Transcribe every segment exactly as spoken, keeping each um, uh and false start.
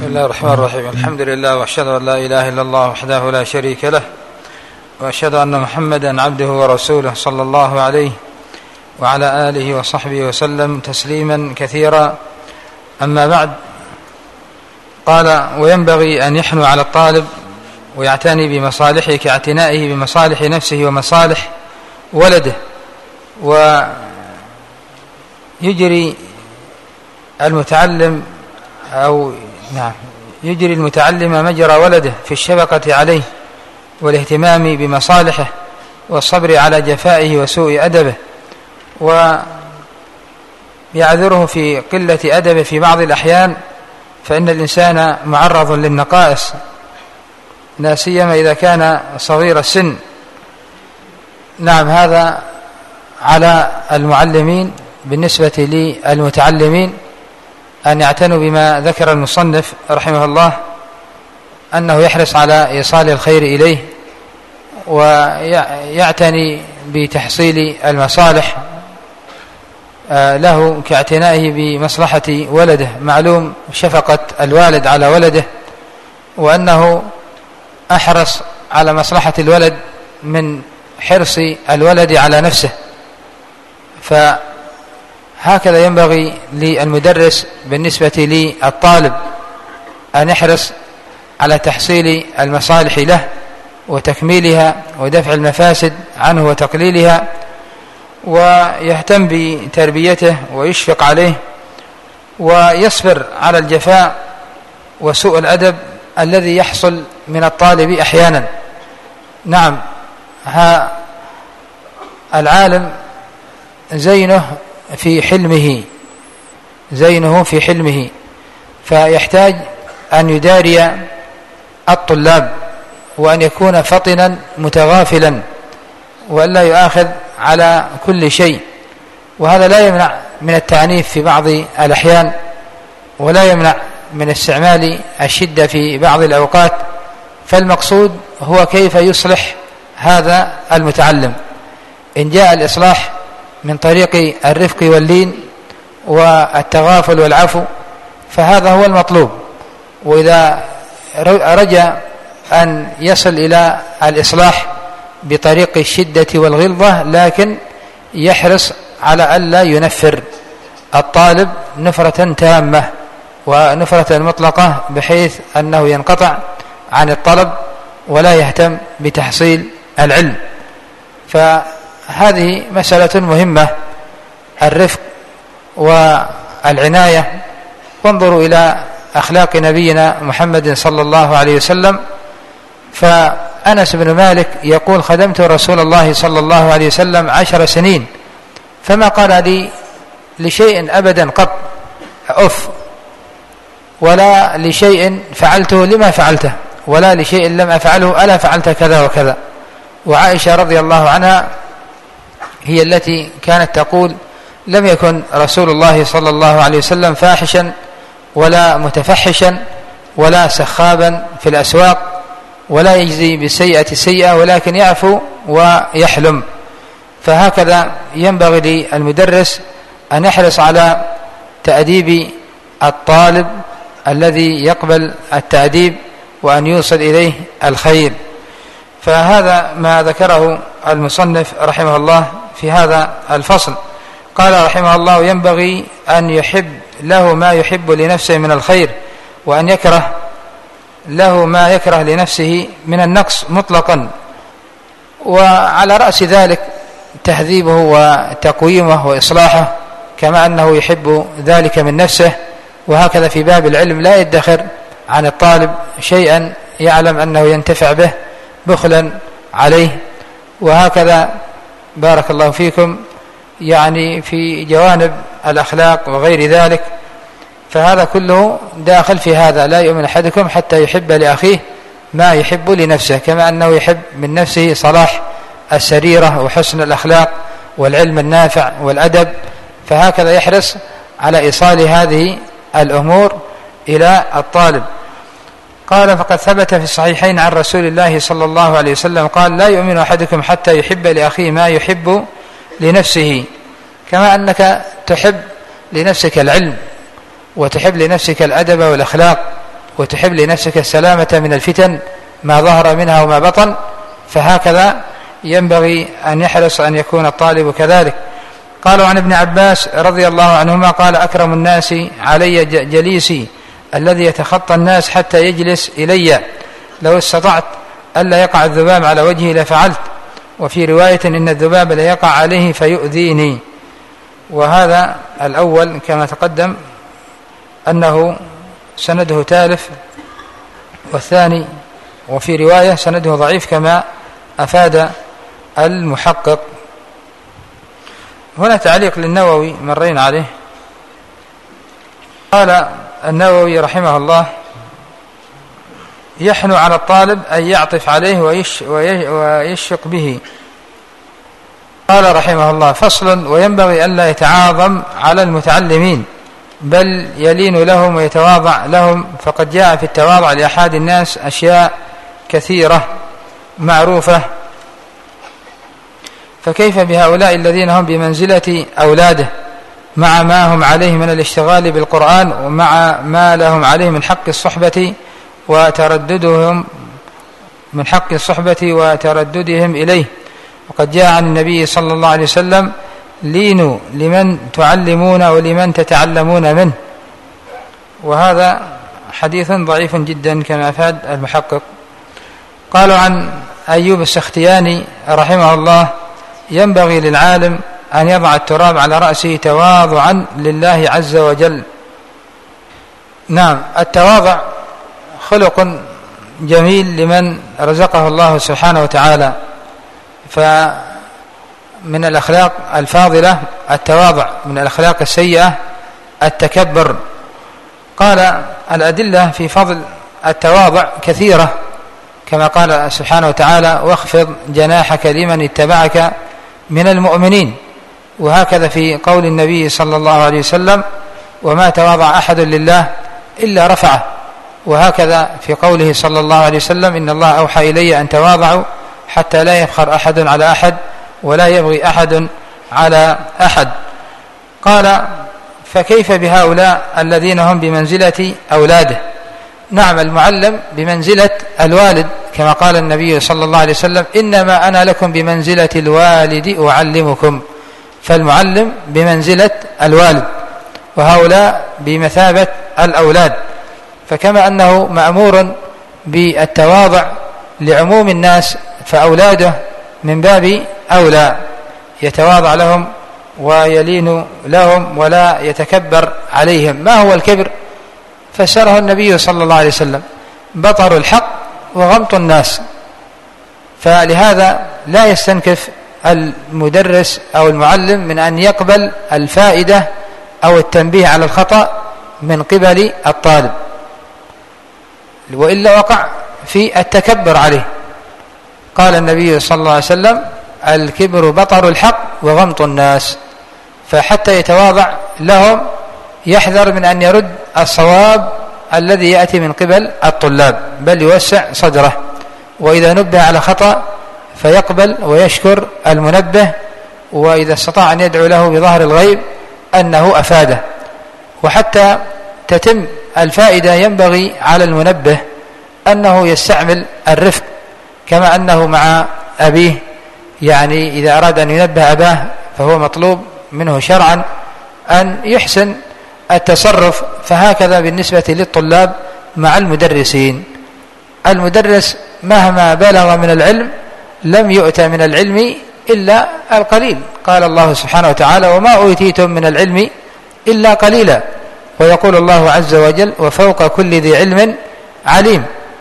الله الرحمن الرحيم. الحمد لله، وأشهد أن لا إله إلا الله وحده لا شريك له، وأشهد أن محمدا عبده ورسوله صلى الله عليه وعلى آله وصحبه وسلم تسليما كثيرا. أما بعد، قال: وينبغي أن يحنو على الطالب ويعتني بمصالحه كاعتنائه بمصالح نفسه ومصالح ولده، ويجري المتعلم أو نعم يجري المتعلم مجرى ولده في الشفقة عليه والاهتمام بمصالحه والصبر على جفائه وسوء أدبه، ويعذره في قلة أدبه في بعض الأحيان، فإن الإنسان معرض للنقائص، لا سيما إذا كان صغير السن. نعم، هذا على المعلمين بالنسبة للمتعلمين أن يعتنوا بما ذكر المصنف رحمه الله، أنه يحرص على إيصال الخير إليه ويعتني بتحصيل المصالح له كاعتنائه بمصلحة ولده. معلوم شفقة الوالد على ولده، وأنه أحرص على مصلحة الولد من حرص الولد على نفسه. فهكذا ينبغي للمدرس بالنسبة للطالب أن يحرص على تحصيل المصالح له وتكميلها ودفع المفاسد عنه وتقليلها، ويهتم بتربيته ويشفق عليه ويصبر على الجفاء وسوء الأدب الذي يحصل من الطالب أحيانا. نعم، ها العالم زينه في حلمه زينه في حلمه فيحتاج أن يداري الطلاب وأن يكون فطنا متغافلا وألا يؤاخذ على كل شيء، وهذا لا يمنع من التعنيف في بعض الأحيان، ولا يمنع من استعمال الشدة في بعض الأوقات. فالمقصود هو كيف يصلح هذا المتعلم. إن جاء الإصلاح من طريق الرفق واللين والتغافل والعفو فهذا هو المطلوب، وإذا رجى أن يصل إلى الإصلاح بطريق الشدة والغلظة لكن يحرص على ألا ينفر الطالب نفرة تامة ونفرة مطلقة بحيث أنه ينقطع عن الطلب ولا يهتم بتحصيل العلم. فهذه مسألة مهمة، الرفق والعناية. وانظروا إلى أخلاق نبينا محمد صلى الله عليه وسلم، فأنس بن مالك يقول: خدمت رسول الله صلى الله عليه وسلم عشر سنين فما قال لي لشيء أبدا قط أف، ولا لشيء فعلته لما فعلته، ولا لشيء لم أفعله ألا فعلت كذا وكذا. وعائشة رضي الله عنها هي التي كانت تقول: لم يكن رسول الله صلى الله عليه وسلم فاحشا ولا متفحشا ولا سخابا في الأسواق، ولا يجزي بالسيئة السيئة ولكن يعفو ويحلم. فهكذا ينبغي للمدرس أن يحرص على تأديب الطالب الذي يقبل التأديب وأن يوصل إليه الخير. فهذا ما ذكره المصنف رحمه الله في هذا الفصل. قال رحمه الله: ينبغي أن يحب له ما يحب لنفسه من الخير، وأن يكره له ما يكره لنفسه من النقص مطلقا، وعلى رأس ذلك تهذيبه وتقويمه وإصلاحه كما أنه يحب ذلك من نفسه. وهكذا في باب العلم لا يدخر عن الطالب شيئا يعلم أنه ينتفع به بخلا عليه. وهكذا بارك الله فيكم يعني في جوانب الأخلاق وغير ذلك، فهذا كله داخل في هذا. لا يؤمن أحدكم حتى يحب لأخيه ما يحب لنفسه، كما أنه يحب من نفسه صلاح السريرة وحسن الأخلاق والعلم النافع والأدب، فهكذا يحرص على إيصال هذه الأمور إلى الطالب. قال: فقد ثبت في الصحيحين عن رسول الله صلى الله عليه وسلم قال: لا يؤمن أحدكم حتى يحب لأخيه ما يحب لنفسه. كما أنك تحب لنفسك العلم وتحب لنفسك الأدب والأخلاق وتحب لنفسك السلامة من الفتن ما ظهر منها وما بطن، فهكذا ينبغي أن يحرص أن يكون الطالب كذلك. قالوا عن ابن عباس رضي الله عنهما قال: أكرم الناس علي جليسي الذي يتخطى الناس حتى يجلس إلي، لو استطعت ألا يقع الذباب على وجهي لفعلت. وفي رواية: إن الذباب لا يقع عليه فيؤذيني. وهذا الأول كما تقدم أنه سنده تالف، والثاني وفي رواية سنده ضعيف كما أفاد المحقق. هنا تعليق للنووي مرين عليه. قال النووي رحمه الله: يحن على الطالب أن يعطف عليه ويش ويشفق به. قال رحمه الله: فصل: وينبغي ألا يتعاظم على المتعلمين بل يلين لهم ويتواضع لهم، فقد جاء في التواضع لأحد الناس أشياء كثيرة معروفة، فكيف بهؤلاء الذين هم بمنزلة أولاده مع ما هم عليه من الاشتغال بالقرآن ومع ما لهم عليه من حق الصحبة وترددهم من حق الصحبة وترددهم إليه. وقد جاء عن النبي صلى الله عليه وسلم: لينوا لمن تعلمون ولمن تتعلمون منه. وهذا حديث ضعيف جدا كما أفاد المحقق. قالوا عن أيوب السختياني رحمه الله: ينبغي للعالم أن يضع التراب على رأسه تواضعا لله عز وجل. نعم، التواضع خلق جميل لمن رزقه الله سبحانه وتعالى، فمن الأخلاق الفاضلة التواضع، من الأخلاق السيئة التكبر. قال: الأدلة في فضل التواضع كثيرة، كما قال سبحانه وتعالى: واخفض جناحك لمن اتبعك من المؤمنين. وهكذا في قول النبي صلى الله عليه وسلم: وما تواضع أحد لله إلا رفعه. وهكذا في قوله صلى الله عليه وسلم: إن الله أوحى إلي أن تواضعوا حتى لا يفخر أحد على أحد ولا يبغي أحد على أحد. قال: فكيف بهؤلاء الذين هم بمنزلة أولاده؟ نعم، المعلم بمنزلة الوالد، كما قال النبي صلى الله عليه وسلم: إنما أنا لكم بمنزلة الوالد أعلمكم. فالمعلم بمنزلة الوالد، وهؤلاء بمثابة الأولاد. فكما أنه مأمور بالتواضع لعموم الناس، فأولاده من باب أولى يتواضع لهم ويلين لهم ولا يتكبر عليهم. ما هو الكبر؟ فسره النبي صلى الله عليه وسلم: بطر الحق وغمط الناس. فلهذا لا يستنكف المدرس أو المعلم من أن يقبل الفائدة أو التنبيه على الخطأ من قبل الطالب، وإلا وقع في التكبر عليه. قال النبي صلى الله عليه وسلم: الكبر بطر الحق وغمط الناس. فحتى يتواضع لهم يحذر من أن يرد الصواب الذي يأتي من قبل الطلاب، بل يوسع صدره، وإذا نبه على خطأ فيقبل ويشكر المنبه، وإذا استطاع أن يدعو له بظهر الغيب أنه أفاده. وحتى تتم الفائدة ينبغي على المنبه أنه يستعمل الرفق، كما أنه مع أبيه، يعني إذا أراد أن ينبه أباه فهو مطلوب منه شرعا أن يحسن التصرف. فهكذا بالنسبة للطلاب مع المدرسين. المدرس مهما بلغ من العلم لم يؤت من العلم إلا القليل. قال الله سبحانه وتعالى: وما أوتيتم من العلم إلا قليلا. ويقول الله عز وجل: وفوق كل ذي علم عليم.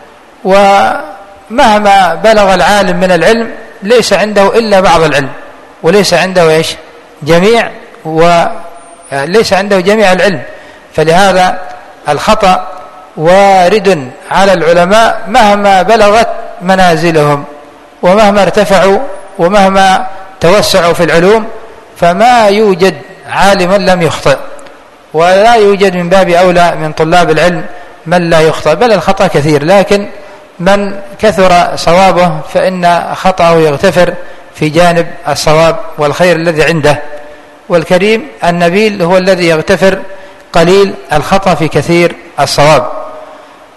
ومهما بلغ العالم من العلم ليس عنده إلا بعض العلم، وليس عنده إيش؟ جميع، وليس عنده جميع العلم. فلهذا الخطأ وارد على العلماء مهما بلغت منازلهم، ومهما ارتفعوا، ومهما توسعوا في العلوم، فما يوجد عالم لم يخطئ، ولا يوجد من باب أولى من طلاب العلم من لا يخطئ، بل الخطأ كثير. لكن من كثر صوابه فإن خطأه يغتفر في جانب الصواب والخير الذي عنده. والكريم النبيل هو الذي يغتفر قليل الخطأ في كثير الصواب.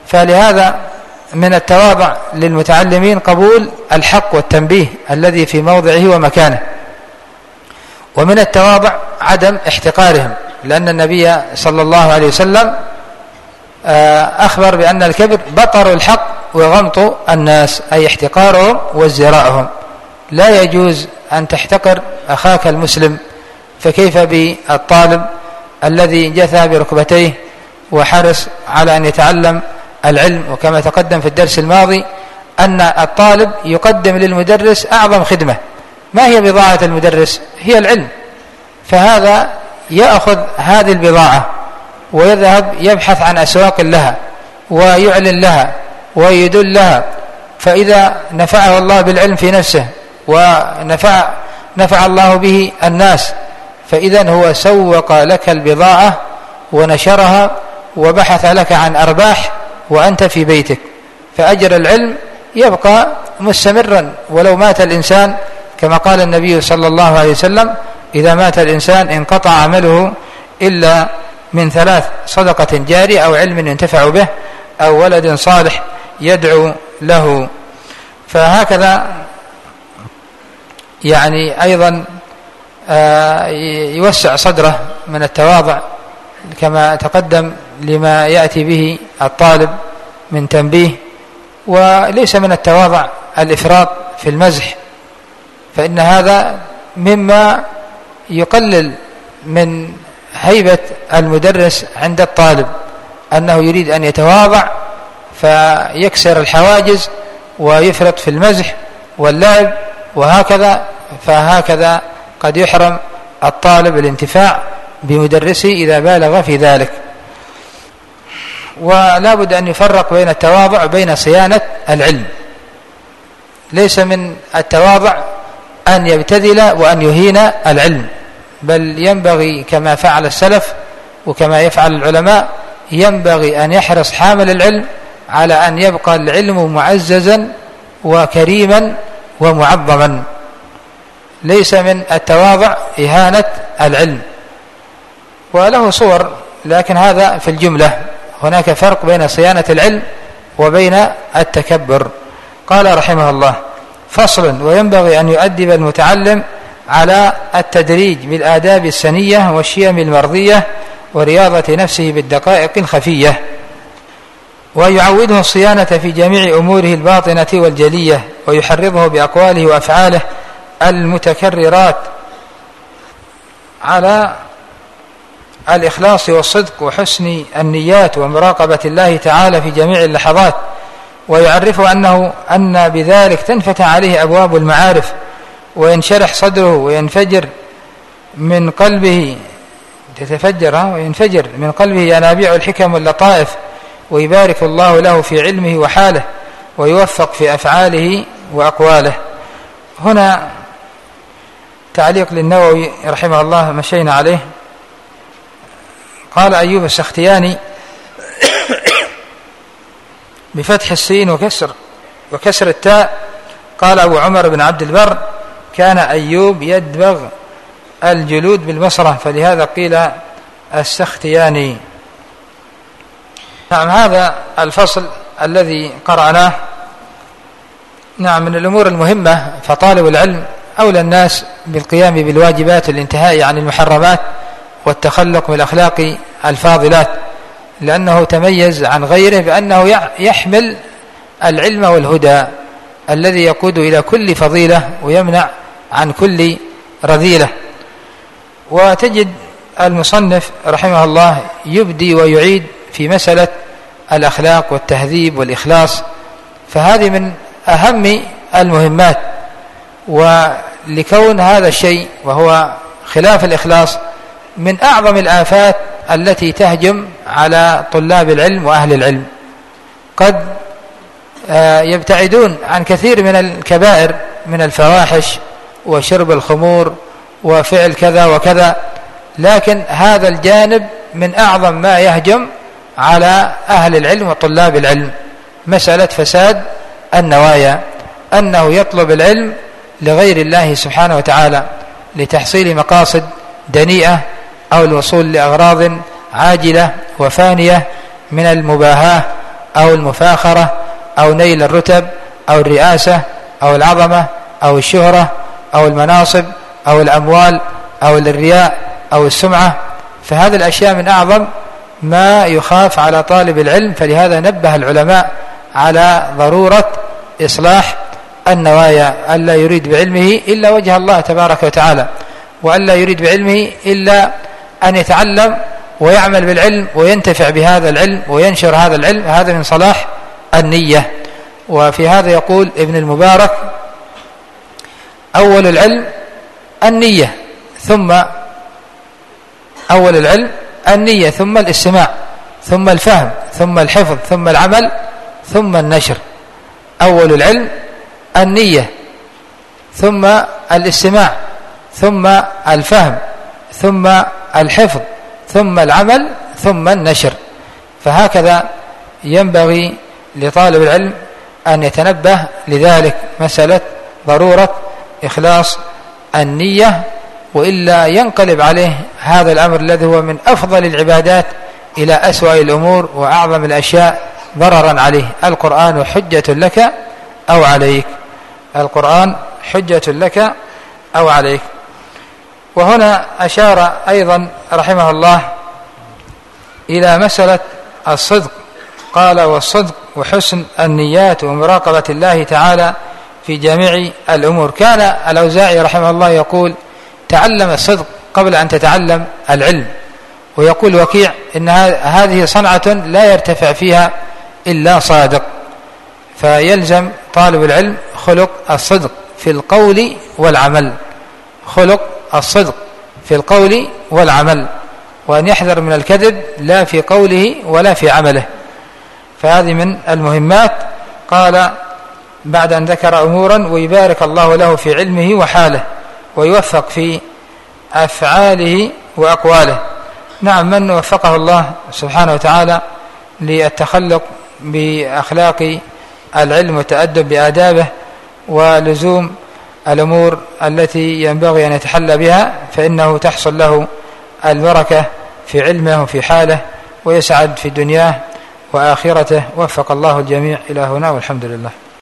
فلهذا من التواضع للمتعلمين قبول الحق والتنبيه الذي في موضعه ومكانه، ومن التواضع عدم احتقارهم، لأن النبي صلى الله عليه وسلم أخبر بأن الكبر بطر الحق وغمط الناس، أي احتقارهم وازدراءهم. لا يجوز أن تحتقر أخاك المسلم، فكيف بالطالب الذي جثى بركبتيه وحرص على أن يتعلم العلم؟ وكما تقدم في الدرس الماضي أن الطالب يقدم للمدرس أعظم خدمة. ما هي بضاعة المدرس؟ هي العلم. فهذا يأخذ هذه البضاعة ويذهب يبحث عن أسواق لها ويعلن لها ويدل لها، فإذا نفعه الله بالعلم في نفسه ونفع نفع الله به الناس، فإذا هو سوق لك البضاعة ونشرها وبحث لك عن أرباح وأنت في بيتك. فأجر العلم يبقى مستمرا ولو مات الإنسان، كما قال النبي صلى الله عليه وسلم: إذا مات الإنسان انقطع عمله إلا من ثلاث: صدقة جارية أو علم ينتفع به أو ولد صالح يدعو له. فهكذا يعني أيضا يوسع صدره من التواضع كما تقدم لما يأتي به الطالب من تنبيه. وليس من التواضع الإفراط في المزح، فإن هذا مما يقلل من هيبة المدرس عند الطالب، أنه يريد أن يتواضع فيكسر الحواجز ويفرط في المزح واللعب وهكذا. فهكذا قد يحرم الطالب الانتفاع بمدرسه إذا بالغ في ذلك. ولا بد أن يفرق بين التواضع وبين صيانة العلم. ليس من التواضع أن يبتذل وأن يهين العلم، بل ينبغي كما فعل السلف وكما يفعل العلماء، ينبغي أن يحرص حامل العلم على أن يبقى العلم معززا وكريما ومعظما. ليس من التواضع إهانة العلم، وله صور، لكن هذا في الجملة. هناك فرق بين صيانة العلم وبين التكبر. قال رحمه الله: فصل: وينبغي أن يؤدب المتعلم على التدريج بالآداب السنية والشيم المرضية ورياضة نفسه بالدقائق الخفية، ويعوده الصيانة في جميع أموره الباطنة والجلية، ويحرضه بأقواله وأفعاله المتكررات على الإخلاص والصدق وحسن النيات ومراقبة الله تعالى في جميع اللحظات، ويعرفه أنه أن بذلك تنفتح عليه أبواب المعارف وينشرح صدره وينفجر من قلبه تتفجر وينفجر من قلبه ينابيع الحكم واللطائف، ويبارك الله له في علمه وحاله ويوفق في أفعاله وأقواله. هنا تعليق للنووي رحمه الله مشينا عليه. قال أيوب السختياني بفتح السين وكسر وكسر التاء. قال أبو عمر بن عبد البر: كان أيوب يدبغ الجلود بالبصرة، فلهذا قيل السختياني. نعم، هذا الفصل الذي قرأناه نعم من الأمور المهمة، فطالب العلم أولى الناس بالقيام بالواجبات والانتهاء عن المحرمات والتخلق بالأخلاق الفاضلات، لأنه تميز عن غيره بأنه يحمل العلم والهدى الذي يقود إلى كل فضيلة ويمنع عن كل رذيلة. وتجد المصنف رحمه الله يبدي ويعيد في مسألة الأخلاق والتهذيب والإخلاص، فهذه من أهم المهمات. ولكون هذا الشيء وهو خلاف الإخلاص من أعظم الآفات التي تهجم على طلاب العلم وأهل العلم، قد يبتعدون عن كثير من الكبائر من الفواحش وشرب الخمور وفعل كذا وكذا، لكن هذا الجانب من أعظم ما يهجم على أهل العلم وطلاب العلم، مسألة فساد النوايا، أنه يطلب العلم لغير الله سبحانه وتعالى لتحصيل مقاصد دنيئة أو الوصول لأغراض عاجلة وفانية من المباهاة أو المفاخرة أو نيل الرتب أو الرئاسة أو العظمة أو الشهرة أو المناصب أو الأموال أو الرياء أو السمعة، فهذه الأشياء من أعظم ما يخاف على طالب العلم. فلهذا نبه العلماء على ضرورة إصلاح النوايا، ألا يريد بعلمه إلا وجه الله تبارك وتعالى، وألا يريد بعلمه إلا أن يتعلم ويعمل بالعلم وينتفع بهذا العلم وينشر هذا العلم. هذا من صلاح النية. وفي هذا يقول ابن المبارك: أول العلم النية، ثم أول العلم النية ثم الاستماع ثم الفهم ثم الحفظ ثم العمل ثم النشر. أول العلم النية ثم الاستماع ثم الفهم ثم الحفظ ثم العمل ثم النشر. فهكذا ينبغي لطالب العلم أن يتنبه لذلك، مسألة ضرورة إخلاص النية، وإلا ينقلب عليه هذا الأمر الذي هو من أفضل العبادات إلى أسوأ الأمور وأعظم الأشياء ضررا عليه. القرآن حجة لك أو عليك، القرآن حجة لك أو عليك. وهنا أشار أيضا رحمه الله إلى مسألة الصدق، قال: والصدق وحسن النيات ومراقبة الله تعالى في جميع الأمور. كان الأوزاعي رحمه الله يقول: تعلم الصدق قبل أن تتعلم العلم. ويقول وكيع: إن هذه صنعة لا يرتفع فيها إلا صادق. فيلزم طالب العلم خلق الصدق في القول والعمل، خلق الصدق في القول والعمل، وأن يحذر من الكذب لا في قوله ولا في عمله. فهذه من المهمات. قال بعد أن ذكر أمورا: ويبارك الله له في علمه وحاله ويوفق في أفعاله وأقواله. نعم، من وفقه الله سبحانه وتعالى للتخلق بأخلاق العلم والتأدب بآدابه ولزوم الأمور التي ينبغي أن يتحلى بها، فإنه تحصل له البركة في علمه وفي حاله، ويسعد في دنياه وآخرته. وفق الله الجميع إلى هنا، والحمد لله.